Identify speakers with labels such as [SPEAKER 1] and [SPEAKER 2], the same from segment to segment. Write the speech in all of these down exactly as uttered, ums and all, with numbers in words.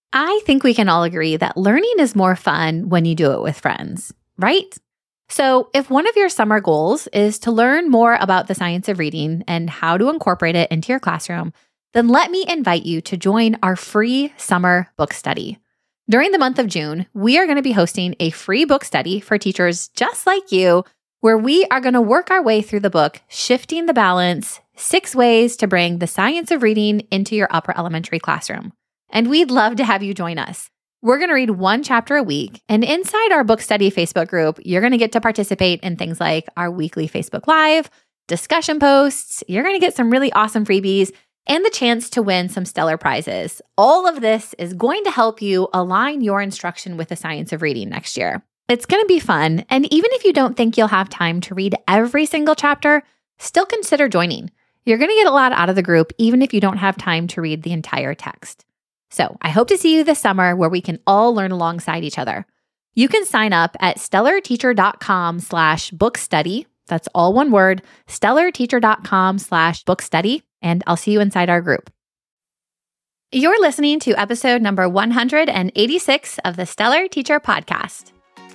[SPEAKER 1] I think we can all agree that learning is more fun when you do it with friends, right? So if one of your summer goals is to learn more about the science of reading and how to incorporate it into your classroom, then let me invite you to join our free summer book study. During the month of June, we are going to be hosting a free book study for teachers just like you, where we are going to work our way through the book, Shifting the Balance, Six Ways to Bring the Science of Reading into Your Upper Elementary Classroom. And we'd love to have you join us. We're going to read one chapter a week, and inside our book study Facebook group, you're going to get to participate in things like our weekly Facebook Live, discussion posts, you're going to get some really awesome freebies, and the chance to win some stellar prizes. All of this is going to help you align your instruction with the science of reading next year. It's going to be fun, and even if you don't think you'll have time to read every single chapter, still consider joining. You're going to get a lot out of the group, even if you don't have time to read the entire text. So I hope to see you this summer where we can all learn alongside each other. You can sign up at stellarteacher.com slash book study. That's all one word, stellarteacher.com slash book study, and I'll see you inside our group. You're listening to episode number one hundred eighty-six of the Stellar Teacher Podcast.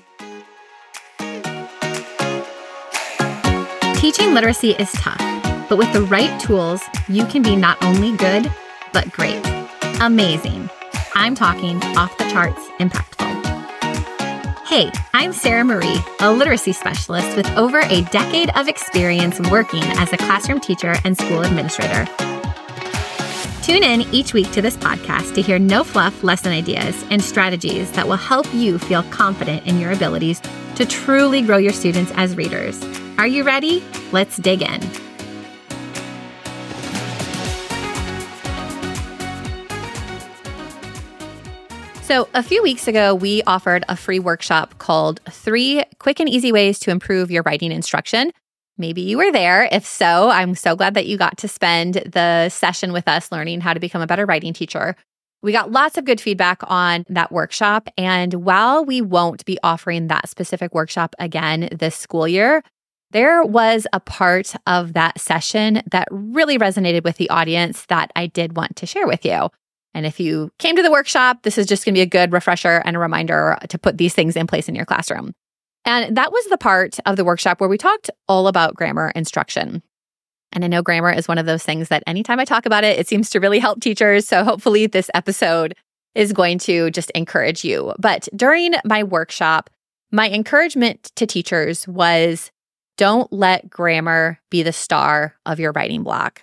[SPEAKER 1] Teaching literacy is tough, but with the right tools, you can be not only good, but great. Amazing. I'm talking off the charts impactful. Hey, I'm Sarah Marie, a literacy specialist with over a decade of experience working as a classroom teacher and school administrator. Tune in each week to this podcast to hear no-fluff lesson ideas and strategies that will help you feel confident in your abilities to truly grow your students as readers. Are you ready? Let's dig in. So a few weeks ago, we offered a free workshop called Three Quick and Easy Ways to Improve Your Writing Instruction. Maybe you were there. If so, I'm so glad that you got to spend the session with us learning how to become a better writing teacher. We got lots of good feedback on that workshop. And while we won't be offering that specific workshop again this school year, there was a part of that session that really resonated with the audience that I did want to share with you. And if you came to the workshop, this is just going to be a good refresher and a reminder to put these things in place in your classroom. And that was the part of the workshop where we talked all about grammar instruction. And I know grammar is one of those things that anytime I talk about it, it seems to really help teachers. So hopefully this episode is going to just encourage you. But during my workshop, my encouragement to teachers was don't let grammar be the star of your writing block.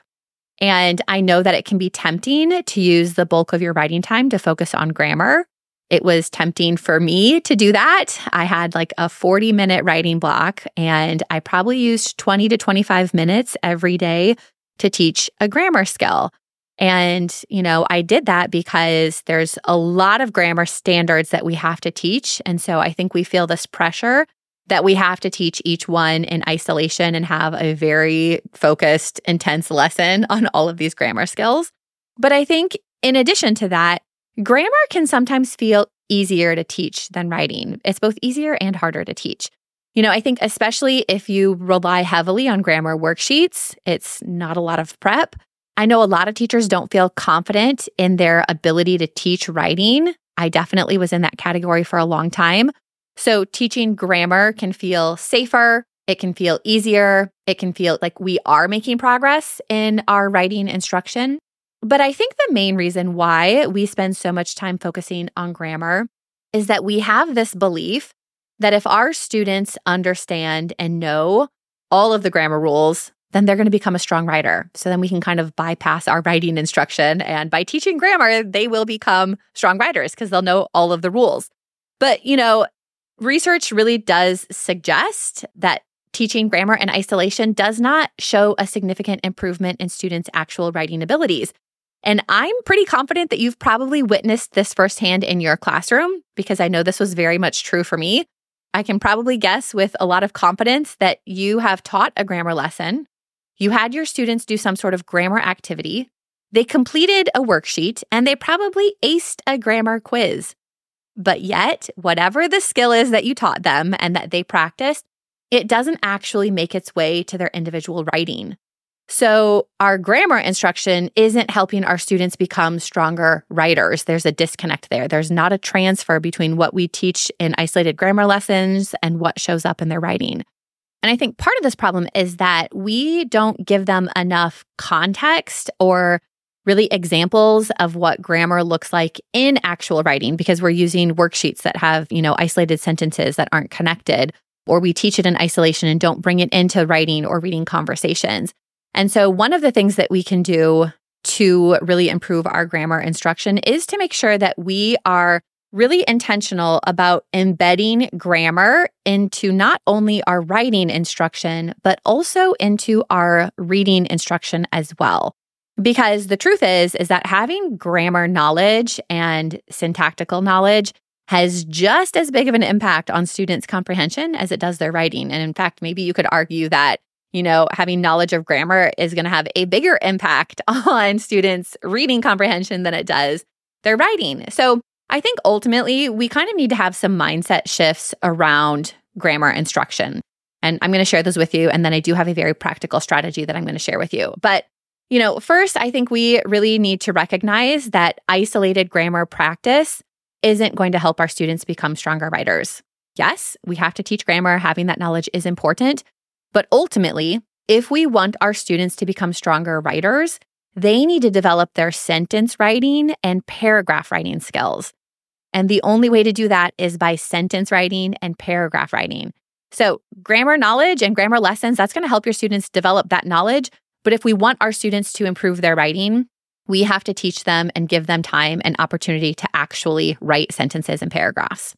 [SPEAKER 1] And I know that it can be tempting to use the bulk of your writing time to focus on grammar. It was tempting for me to do that. I had like a forty minute writing block, and I probably used twenty to twenty-five minutes every day to teach a grammar skill. And, you know, I did that because there's a lot of grammar standards that we have to teach. And so I think we feel this pressure that we have to teach each one in isolation and have a very focused, intense lesson on all of these grammar skills. But I think in addition to that, grammar can sometimes feel easier to teach than writing. It's both easier and harder to teach. You know, I think especially if you rely heavily on grammar worksheets, it's not a lot of prep. I know a lot of teachers don't feel confident in their ability to teach writing. I definitely was in that category for a long time. So teaching grammar can feel safer, it can feel easier, it can feel like we are making progress in our writing instruction. But I think the main reason why we spend so much time focusing on grammar is that we have this belief that if our students understand and know all of the grammar rules, then they're going to become a strong writer. So then we can kind of bypass our writing instruction. And by teaching grammar, they will become strong writers because they'll know all of the rules. But, you know, research really does suggest that teaching grammar in isolation does not show a significant improvement in students' actual writing abilities. And I'm pretty confident that you've probably witnessed this firsthand in your classroom because I know this was very much true for me. I can probably guess with a lot of confidence that you have taught a grammar lesson. You had your students do some sort of grammar activity. They completed a worksheet and they probably aced a grammar quiz. But yet, whatever the skill is that you taught them and that they practiced, it doesn't actually make its way to their individual writing. So our grammar instruction isn't helping our students become stronger writers. There's a disconnect there. There's not a transfer between what we teach in isolated grammar lessons and what shows up in their writing. And I think part of this problem is that we don't give them enough context or really examples of what grammar looks like in actual writing because we're using worksheets that have, you know, isolated sentences that aren't connected, or we teach it in isolation and don't bring it into writing or reading conversations. And so one of the things that we can do to really improve our grammar instruction is to make sure that we are really intentional about embedding grammar into not only our writing instruction, but also into our reading instruction as well. Because the truth is, is that having grammar knowledge and syntactical knowledge has just as big of an impact on students' comprehension as it does their writing. And in fact, maybe you could argue that you know, having knowledge of grammar is going to have a bigger impact on students' reading comprehension than it does their writing. So I think ultimately we kind of need to have some mindset shifts around grammar instruction. And I'm going to share those with you. And then I do have a very practical strategy that I'm going to share with you. But, you know, first, I think we really need to recognize that isolated grammar practice isn't going to help our students become stronger writers. Yes, we have to teach grammar. Having that knowledge is important. But ultimately, if we want our students to become stronger writers, they need to develop their sentence writing and paragraph writing skills. And the only way to do that is by sentence writing and paragraph writing. So grammar knowledge and grammar lessons, that's going to help your students develop that knowledge. But if we want our students to improve their writing, we have to teach them and give them time and opportunity to actually write sentences and paragraphs.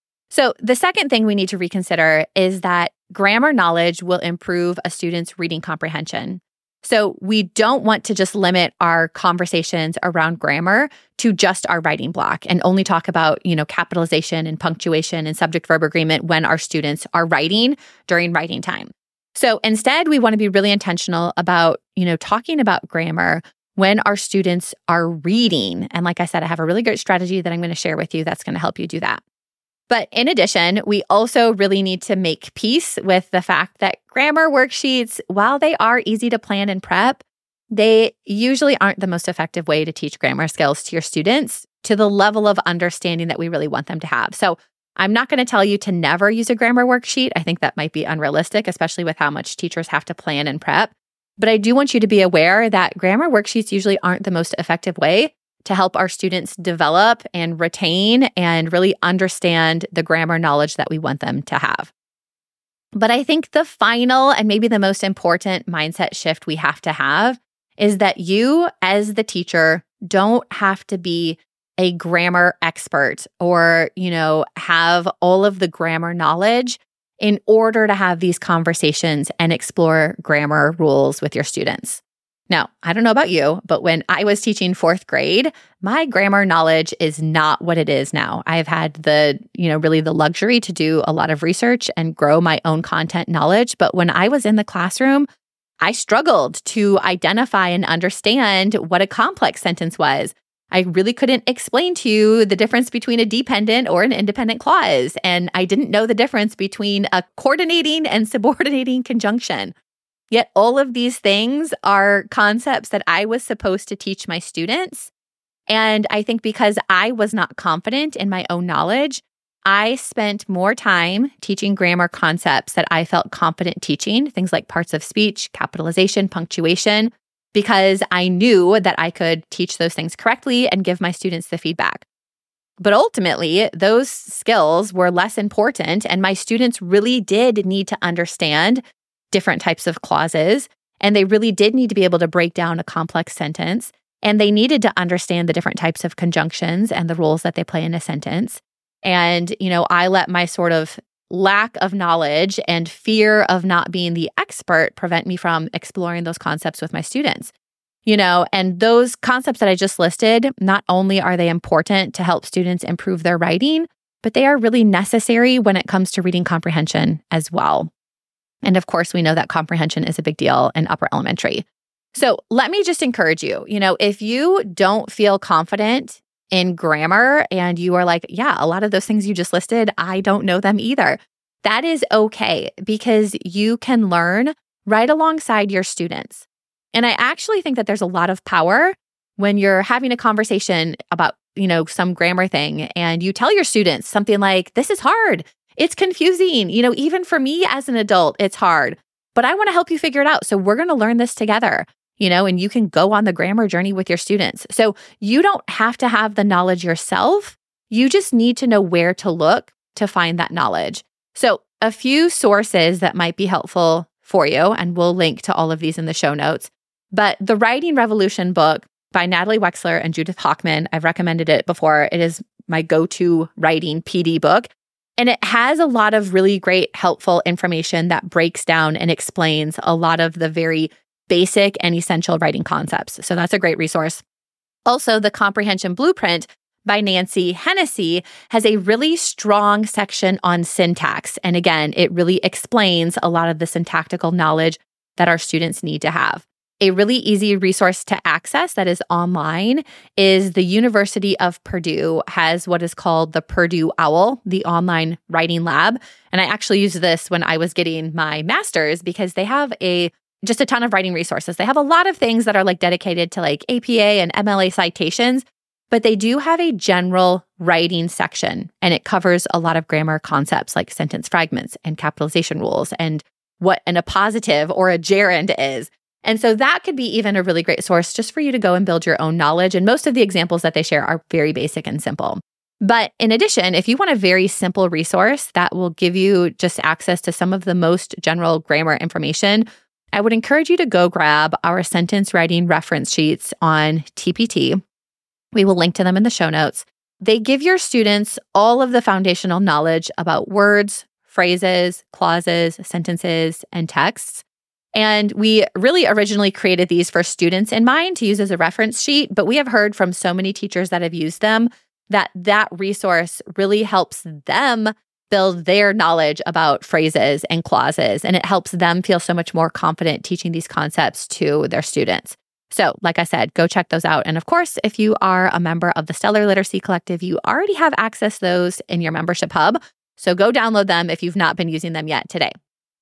[SPEAKER 1] So the second thing we need to reconsider is that grammar knowledge will improve a student's reading comprehension. So we don't want to just limit our conversations around grammar to just our writing block and only talk about, you know, capitalization and punctuation and subject-verb agreement when our students are writing during writing time. So instead, we want to be really intentional about, you know, talking about grammar when our students are reading. And like I said, I have a really great strategy that I'm going to share with you that's going to help you do that. But in addition, we also really need to make peace with the fact that grammar worksheets, while they are easy to plan and prep, they usually aren't the most effective way to teach grammar skills to your students to the level of understanding that we really want them to have. So I'm not going to tell you to never use a grammar worksheet. I think that might be unrealistic, especially with how much teachers have to plan and prep. But I do want you to be aware that grammar worksheets usually aren't the most effective way to help our students develop and retain and really understand the grammar knowledge that we want them to have. But I think the final and maybe the most important mindset shift we have to have is that you, as the teacher, don't have to be a grammar expert or, you know, have all of the grammar knowledge in order to have these conversations and explore grammar rules with your students. Now, I don't know about you, but when I was teaching fourth grade, my grammar knowledge is not what it is now. I've had the, you know, really the luxury to do a lot of research and grow my own content knowledge. But when I was in the classroom, I struggled to identify and understand what a complex sentence was. I really couldn't explain to you the difference between a dependent or an independent clause. And I didn't know the difference between a coordinating and subordinating conjunction. Yet all of these things are concepts that I was supposed to teach my students. And I think because I was not confident in my own knowledge, I spent more time teaching grammar concepts that I felt confident teaching, things like parts of speech, capitalization, punctuation, because I knew that I could teach those things correctly and give my students the feedback. But ultimately, those skills were less important, and my students really did need to understand different types of clauses, and they really did need to be able to break down a complex sentence, and they needed to understand the different types of conjunctions and the roles that they play in a sentence. And, you know, I let my sort of lack of knowledge and fear of not being the expert prevent me from exploring those concepts with my students. You know, and those concepts that I just listed, not only are they important to help students improve their writing, but they are really necessary when it comes to reading comprehension as well. And of course, we know that comprehension is a big deal in upper elementary. So let me just encourage you, you know, if you don't feel confident in grammar and you are like, yeah, a lot of those things you just listed, I don't know them either. That is okay because you can learn right alongside your students. And I actually think that there's a lot of power when you're having a conversation about, you know, some grammar thing and you tell your students something like, this is hard. It's confusing. You know, even for me as an adult, it's hard, but I want to help you figure it out. So we're going to learn this together, you know, and you can go on the grammar journey with your students. So you don't have to have the knowledge yourself. You just need to know where to look to find that knowledge. So a few sources that might be helpful for you, and we'll link to all of these in the show notes. But the Writing Revolution book by Natalie Wexler and Judith Hochman, I've recommended it before. It is my go-to writing P D book. And it has a lot of really great, helpful information that breaks down and explains a lot of the very basic and essential writing concepts. So that's a great resource. Also, the Comprehension Blueprint by Nancy Hennessy has a really strong section on syntax. And again, it really explains a lot of the syntactical knowledge that our students need to have. A really easy resource to access that is online is the University of Purdue has what is called the Purdue OWL, the online writing lab. And I actually used this when I was getting my master's because they have a just a ton of writing resources. They have a lot of things that are like dedicated to like A P A and M L A citations, but they do have a general writing section, and it covers a lot of grammar concepts like sentence fragments and capitalization rules and what an appositive or a gerund is. And so that could be even a really great source just for you to go and build your own knowledge. And most of the examples that they share are very basic and simple. But in addition, if you want a very simple resource that will give you just access to some of the most general grammar information, I would encourage you to go grab our sentence writing reference sheets on T P T. We will link to them in the show notes. They give your students all of the foundational knowledge about words, phrases, clauses, sentences, and texts. And we really originally created these for students in mind to use as a reference sheet, but we have heard from so many teachers that have used them that that resource really helps them build their knowledge about phrases and clauses, and it helps them feel so much more confident teaching these concepts to their students. So, like I said, go check those out. And of course, if you are a member of the Stellar Literacy Collective, you already have access to those in your membership hub. So go download them if you've not been using them yet today.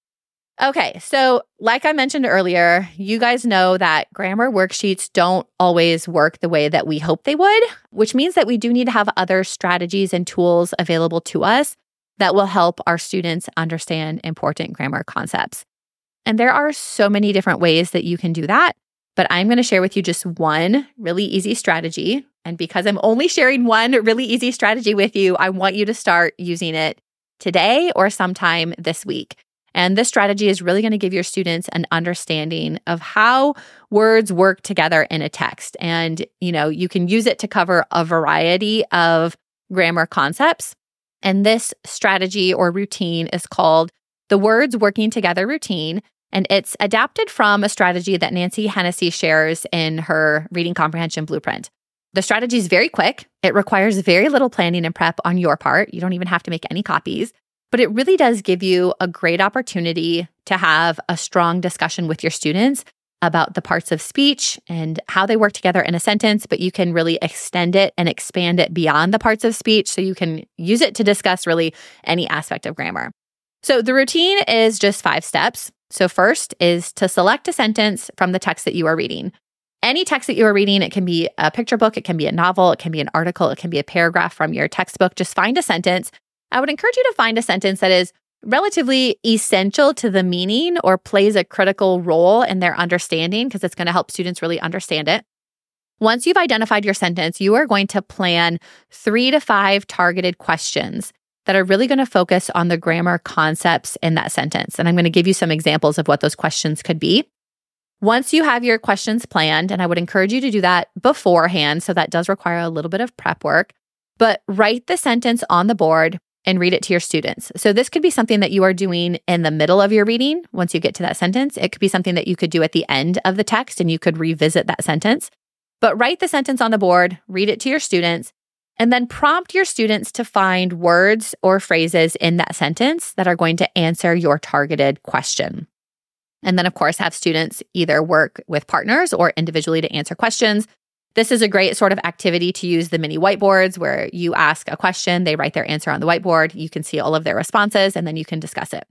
[SPEAKER 1] Okay, so like I mentioned earlier, you guys know that grammar worksheets don't always work the way that we hope they would, which means that we do need to have other strategies and tools available to us that will help our students understand important grammar concepts. And there are so many different ways that you can do that, but I'm going to share with you just one really easy strategy. And because I'm only sharing one really easy strategy with you, I want you to start using it today or sometime this week. And this strategy is really going to give your students an understanding of how words work together in a text. And, you know, you can use it to cover a variety of grammar concepts. And this strategy or routine is called the Words Working Together routine. And it's adapted from a strategy that Nancy Hennessy shares in her Reading Comprehension Blueprint. The strategy is very quick. It requires very little planning and prep on your part. You don't even have to make any copies. But it really does give you a great opportunity to have a strong discussion with your students about the parts of speech and how they work together in a sentence, but you can really extend it and expand it beyond the parts of speech so you can use it to discuss really any aspect of grammar. So the routine is just five steps. So first is to select a sentence from the text that you are reading. Any text that you are reading, it can be a picture book, it can be a novel, it can be an article, it can be a paragraph from your textbook. Just find a sentence. I would encourage you to find a sentence that is relatively essential to the meaning or plays a critical role in their understanding because it's going to help students really understand it. Once you've identified your sentence, you are going to plan three to five targeted questions that are really going to focus on the grammar concepts in that sentence. And I'm going to give you some examples of what those questions could be. Once you have your questions planned, and I would encourage you to do that beforehand, so that does require a little bit of prep work, but write the sentence on the board and read it to your students. So this could be something that you are doing in the middle of your reading. Once you get to that sentence, it could be something that you could do at the end of the text and you could revisit that sentence. But write the sentence on the board, read it to your students, and then prompt your students to find words or phrases in that sentence that are going to answer your targeted question. And then, of course, have students either work with partners or individually to answer questions. This is a great sort of activity to use the mini whiteboards where you ask a question, they write their answer on the whiteboard, you can see all of their responses, and then you can discuss it.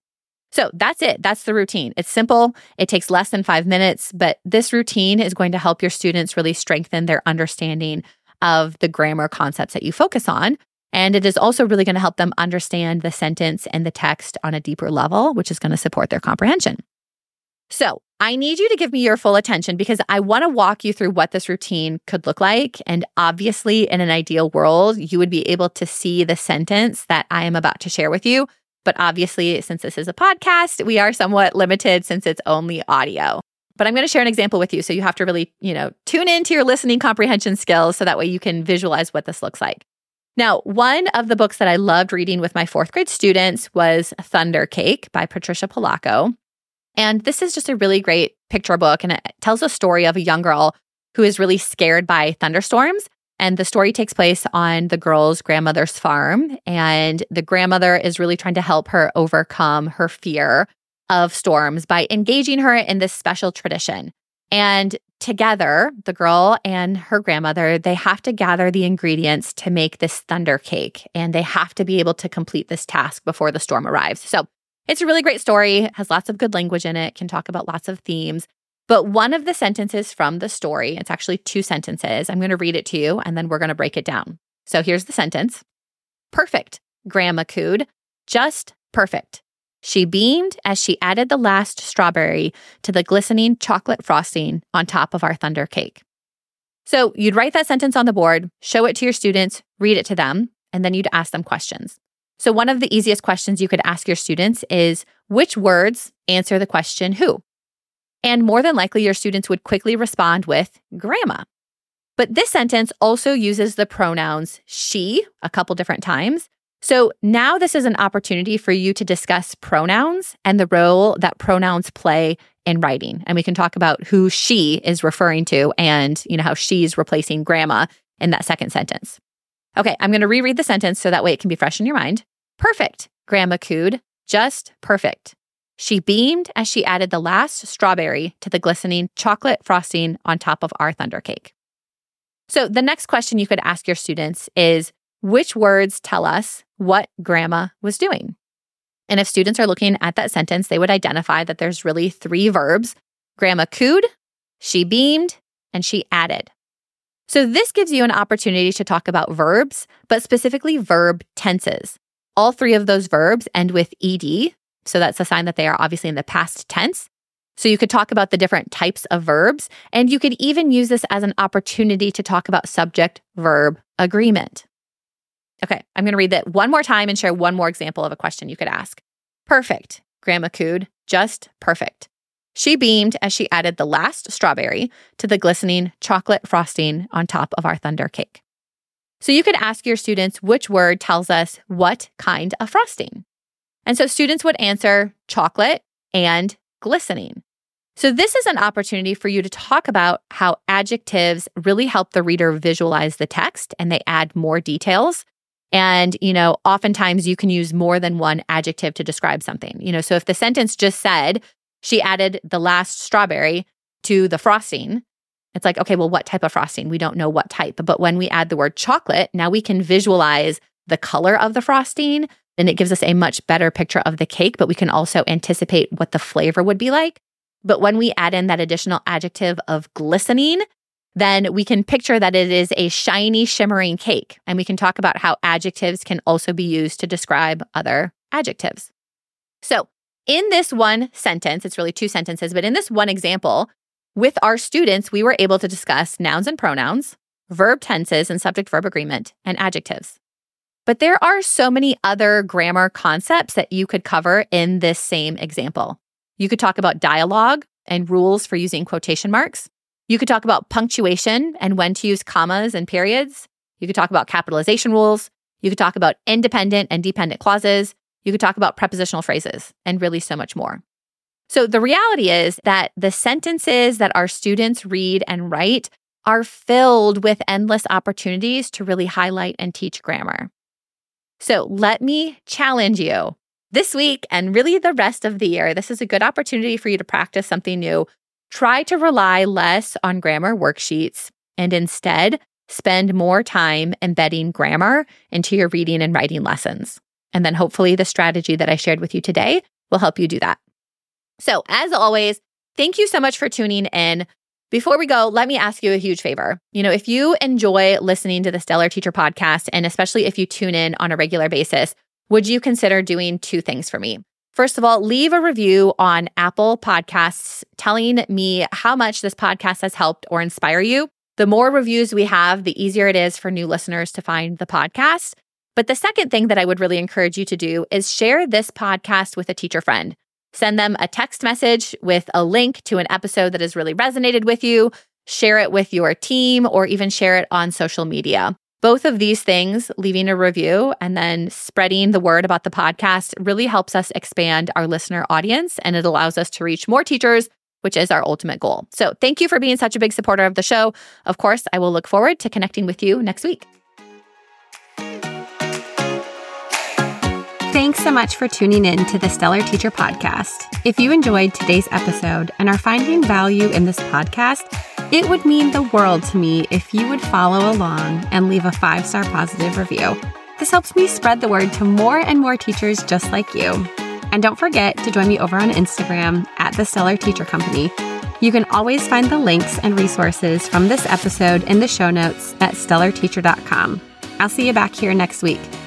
[SPEAKER 1] So that's it. That's the routine. It's simple. It takes less than five minutes, but this routine is going to help your students really strengthen their understanding of the grammar concepts that you focus on. And it is also really going to help them understand the sentence and the text on a deeper level, which is going to support their comprehension. So I need you to give me your full attention because I want to walk you through what this routine could look like. And obviously, in an ideal world, you would be able to see the sentence that I am about to share with you. But obviously, since this is a podcast, we are somewhat limited since it's only audio. But I'm going to share an example with you. So you have to really, you know, tune into your listening comprehension skills so that way you can visualize what this looks like. Now, one of the books that I loved reading with my fourth grade students was Thunder Cake by Patricia Polacco. And this is just a really great picture book. And it tells a story of a young girl who is really scared by thunderstorms. And the story takes place on the girl's grandmother's farm. And the grandmother is really trying to help her overcome her fear of storms by engaging her in this special tradition. And together, the girl and her grandmother, they have to gather the ingredients to make this thunder cake. And they have to be able to complete this task before the storm arrives. So it's a really great story, has lots of good language in it, can talk about lots of themes. But one of the sentences from the story, it's actually two sentences. I'm going to read it to you, and then we're going to break it down. So here's the sentence. Perfect, Grandma cooed. Just perfect. She beamed as she added the last strawberry to the glistening chocolate frosting on top of our thunder cake. So you'd write that sentence on the board, show it to your students, read it to them, and then you'd ask them questions. So one of the easiest questions you could ask your students is, which words answer the question who? And more than likely, your students would quickly respond with grandma. But this sentence also uses the pronouns she a couple different times. So now this is an opportunity for you to discuss pronouns and the role that pronouns play in writing. And we can talk about who she is referring to and, you know, how she's replacing grandma in that second sentence. Okay, I'm going to reread the sentence so that way it can be fresh in your mind. Perfect, Grandma cooed. Just perfect. She beamed as she added the last strawberry to the glistening chocolate frosting on top of our thunder cake. So the next question you could ask your students is, which words tell us what grandma was doing? And if students are looking at that sentence, they would identify that there's really three verbs. Grandma cooed, she beamed, and she added. So this gives you an opportunity to talk about verbs, but specifically verb tenses. All three of those verbs end with ed. So that's a sign that they are obviously in the past tense. So you could talk about the different types of verbs, and you could even use this as an opportunity to talk about subject-verb agreement. Okay, I'm going to read that one more time and share one more example of a question you could ask. Perfect, Grandma cooed. Just perfect. She beamed as she added the last strawberry to the glistening chocolate frosting on top of our thunder cake. So you could ask your students which word tells us what kind of frosting. And so students would answer chocolate and glistening. So this is an opportunity for you to talk about how adjectives really help the reader visualize the text and they add more details. And, you know, oftentimes you can use more than one adjective to describe something. You know, so if the sentence just said, she added the last strawberry to the frosting, it's like, okay, well, what type of frosting? We don't know what type. But when we add the word chocolate, now we can visualize the color of the frosting, and it gives us a much better picture of the cake, but we can also anticipate what the flavor would be like. But when we add in that additional adjective of glistening, then we can picture that it is a shiny, shimmering cake. And we can talk about how adjectives can also be used to describe other adjectives. So in this one sentence, it's really two sentences, but in this one example, with our students, we were able to discuss nouns and pronouns, verb tenses and subject-verb agreement, and adjectives. But there are so many other grammar concepts that you could cover in this same example. You could talk about dialogue and rules for using quotation marks. You could talk about punctuation and when to use commas and periods. You could talk about capitalization rules. You could talk about independent and dependent clauses. You could talk about prepositional phrases and really so much more. So the reality is that the sentences that our students read and write are filled with endless opportunities to really highlight and teach grammar. So let me challenge you this week and really the rest of the year. This is a good opportunity for you to practice something new. Try to rely less on grammar worksheets and instead spend more time embedding grammar into your reading and writing lessons. And then hopefully the strategy that I shared with you today will help you do that. So as always, thank you so much for tuning in. Before we go, let me ask you a huge favor. You know, if you enjoy listening to the Stellar Teacher Podcast, and especially if you tune in on a regular basis, would you consider doing two things for me? First of all, leave a review on Apple Podcasts telling me how much this podcast has helped or inspire you. The more reviews we have, the easier it is for new listeners to find the podcast. But the second thing that I would really encourage you to do is share this podcast with a teacher friend. Send them a text message with a link to an episode that has really resonated with you. Share it with your team or even share it on social media. Both of these things, leaving a review and then spreading the word about the podcast, really helps us expand our listener audience, and it allows us to reach more teachers, which is our ultimate goal. So thank you for being such a big supporter of the show. Of course, I will look forward to connecting with you next week.
[SPEAKER 2] Thanks so much for tuning in to the Stellar Teacher Podcast. If you enjoyed today's episode and are finding value in this podcast, it would mean the world to me if you would follow along and leave a five-star positive review. This helps me spread the word to more and more teachers just like you. And don't forget to join me over on Instagram at the Stellar Teacher Company. You can always find the links and resources from this episode in the show notes at stellar teacher dot com. I'll see you back here next week.